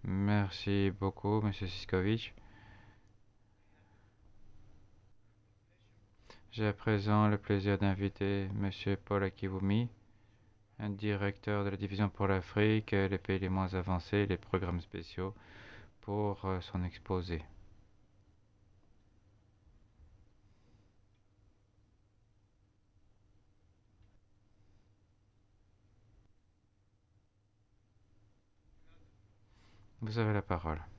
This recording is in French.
Merci beaucoup, Monsieur Siskovic. J'ai à présent le plaisir d'inviter Monsieur Paul Akivumi, un directeur de la division pour l'Afrique, les pays les moins avancés, les programmes spéciaux, pour son exposé. Vous avez la parole.